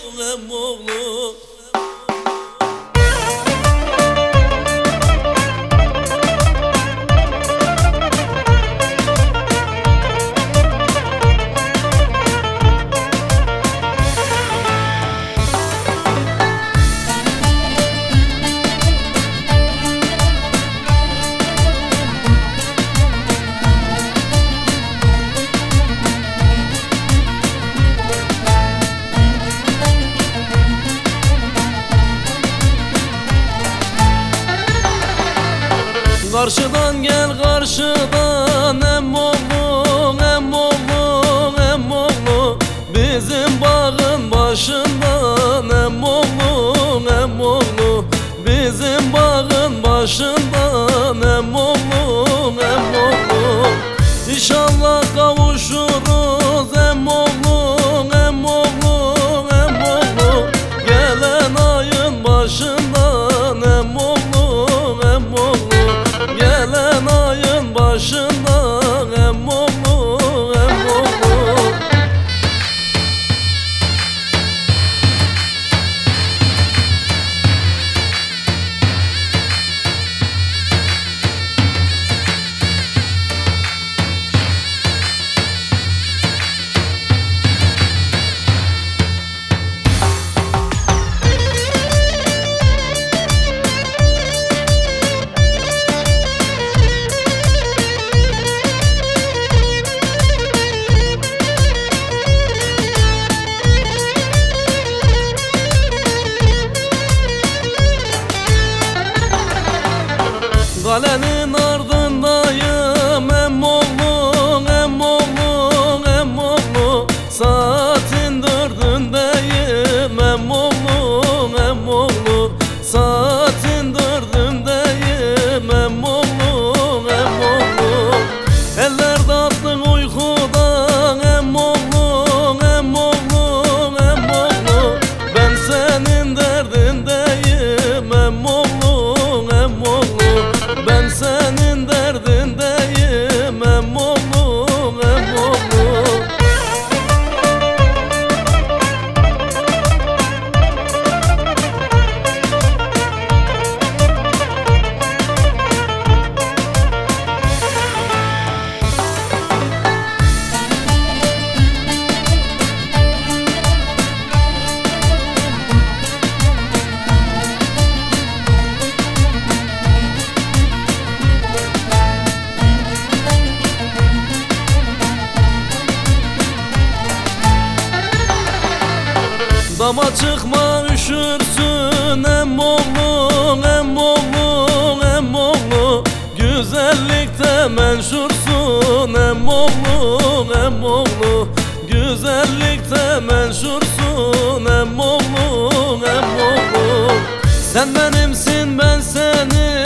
Emoğlu. Karşıdan gel karşıdan Emoğlu, Emoğlu, Emoğlu. Bizim bağın başından Emoğlu, Emoğlu. Bizim bağın başından Emoğlu, Emoğlu. İnşallah kavuşuruz Emoğlu, Emoğlu, Emoğlu. Gelen ayın başından Emoğlu, Emoğlu. Gelen ayın başından Emoğlu, Emoğlu. Kalenin ardındayım Emoğlu, Emoğlu, Emoğlu. Saatin dördündeyim Emoğlu, Emoğlu. Saatin dördündeyim Emoğlu, Emoğlu. Eller tattın uykudan Emoğlu, Emoğlu, Emoğlu. Ben senin derdindeyim Emoğlu, Emoğlu. Ben senin derdindeyim Emoğlu, Emoğlu. Dama çıkma üşürsün Emoğlu, Emoğlu, Emoğlu. Güzellikte menşursun Emoğlu, Emoğlu. Güzellikte menşursun Emoğlu, Emoğlu. Sen benimsin ben senin